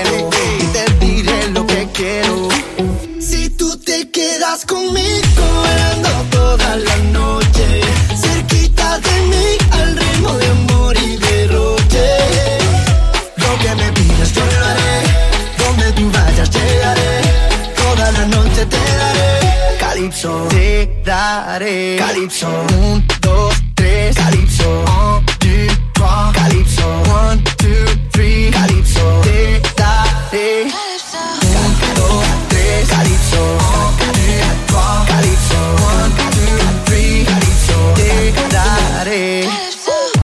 deseo y te diré lo que quiero. Si tú te quedas conmigo bailando toda la noche, cerquita de mí al ritmo de amor y derroche. Lo que me pidas yo lo haré, donde tú vayas llegaré, toda la noche te daré. Calypso, te daré. Calypso, 1, 2,